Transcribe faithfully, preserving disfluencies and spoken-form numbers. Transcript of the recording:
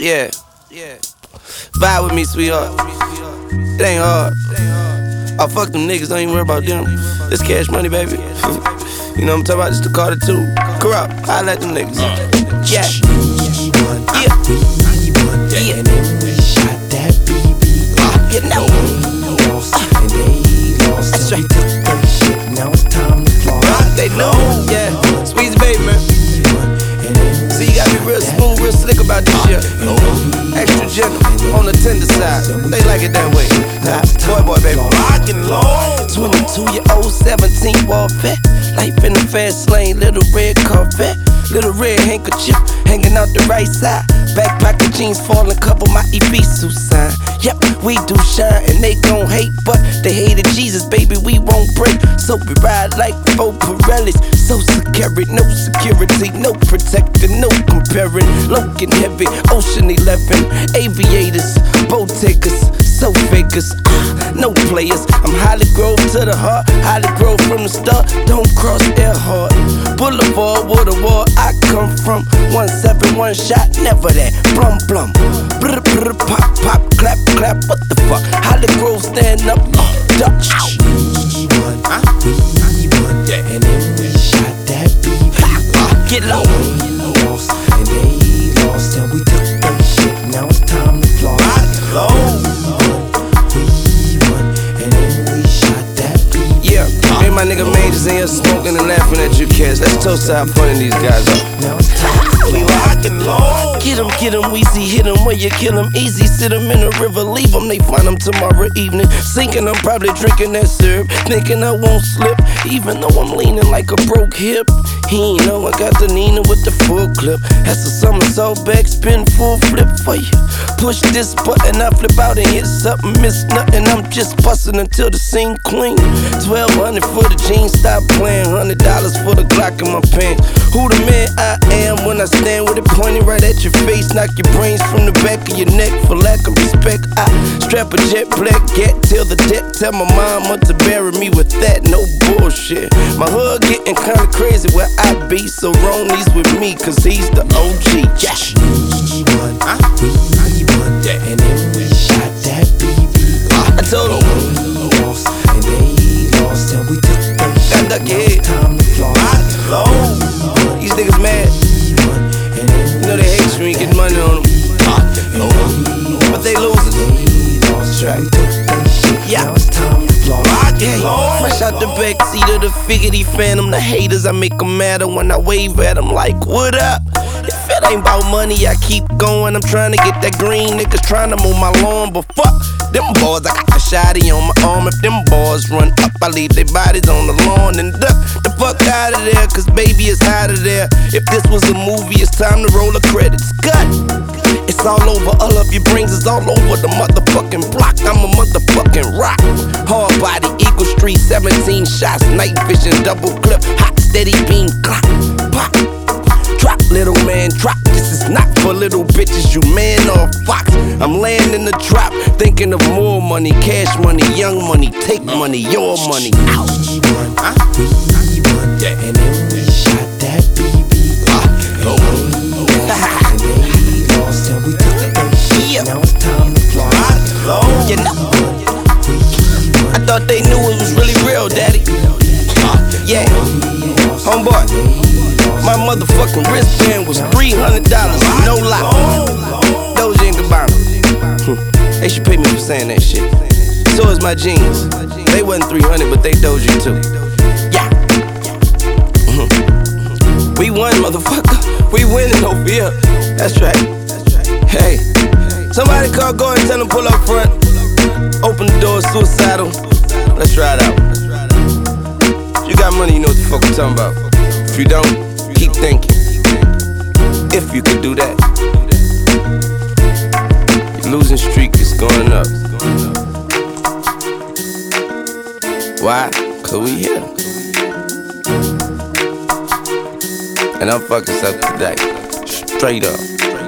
Yeah, yeah. Vibe with me, sweetheart. It ain't hard. I fuck them niggas, don't even worry about them. This cash money, baby. You know what I'm talking about? This the Carter two. Corrupt. I like them niggas. Yeah. Yeah. Yeah. And then we shot that B B. You know. They lost and they lost. That's And we right. took that shit. Now it's time to floss. They know. Yeah. Squeeze, baby, man. And then we See, you gotta be real smooth, real slick about this shit. Extra gentle, on the tender side. They like it that way. Nah, boy, boy, baby. Rockin' low. twenty-two-year-old, seventeen ball vet. Life in the fast lane, little red Corvette. Little red handkerchief hanging out the right side. Back pocket jeans falling, cover my Ibisu sign. Yep, we do shine and they gon' hate, but they hated Jesus, baby, we won't break. So we ride like four Pirellis. So secure, no security, no protecting, no comparing. Logan heavy, Ocean eleven, aviators, boat takers, so fakers, ah, no players. I'm Holly Grove to the heart, Holly Grove from the start. Don't cross Earhart Boulevard, where the war I come from. One seven, one shot, never that. Blum blum, brr brr, pop pop, clap clap. What the fuck? Holly Grove stand up, uh, duck. we won, we won. And then we shot that B B. Get low. They lost and they lost. And we took that shit. Now it's time to floss. Low. We won, and then we shot that B B. Yeah, me and my nigga Majors in here smoking and laughing at you cats. Let's toast to how funny these guys are. Now it's time to We rockin' low. Get 'em, get 'em, Weezy, hit 'em where you kill 'em easy. Sit 'em in the river, leave 'em, they find 'em tomorrow evening. Sinking, I'm probably drinking that syrup, thinking I won't slip, even though I'm leaning like a broke hip. He ain't know I got the Nina with the full clip. That's a somersault back spin, full flip for you. Push this button, I flip out and hit something, miss nothing. I'm just bustin' until the scene clean. Twelve hundred for the jeans, stop playing. Hundred dollars for the Glock in my pants. Who the man I am when I stand with it pointed right at your face? Knock your brains from the back of your neck for lack of respect. I strap a jet black gat till the deck. Tell my mama to bury me with that, no bullshit. My hood getting kinda crazy where I be, so Ronnie's with me, cause he's the O G. Yeah. We won, we won. And then we shot that B B. I told him, They lost and they lost. And we took that shit. duck your Now head. it's time to floss. Low. These niggas mad. And then You know they hate you when you get money on them. But they losers. That's right. Yeah. Now it's time to floss. Yeah, fresh out the backseat of the Figgity Phantom. The haters, I make them madder when I wave at them like, what up? If it ain't about money, I keep going. I'm trying to get that green, niggas trying to mow my lawn. But fuck them boys, I got the shotty on my arm. If them boys run up, I leave their bodies on the lawn. And duck the fuck out of there, cause baby, it's hot of there. If this was a movie, it's time to roll the credits. Cut! It's all over, all of your brains is all over the motherfucking block. I'm a motherfucking rock. Hard body, Eagle Street, seventeen shots, night vision, double clip, hot steady beam, clock, pop. Drop, little man, drop. This is not for little bitches, you man or fox. I'm laying in the drop, thinking of more money, cash money, young money, take money, your money. Ow. We won, we won. And then we shot that B B. And they lost and we took that shit. Now it's time to floss. You know, I thought they knew it was really real, daddy. Yeah, homeboy, my motherfucking wristband was three hundred dollars, no lie. Doja and Gabbana, they should pay me for saying that shit. So is my jeans. They wasn't three hundred, but they Doja too. Yeah. We won, motherfucker. We winning over here. That's right. Hey, somebody call, go and tell them pull up front. Open the door, suicidal. Let's try it out. You got money, you know what the fuck I'm talking about. If you don't, keep thinking. If you could do that. Your losing streak is going up. Why? Cause we here. And I'm fucking up today. Straight up.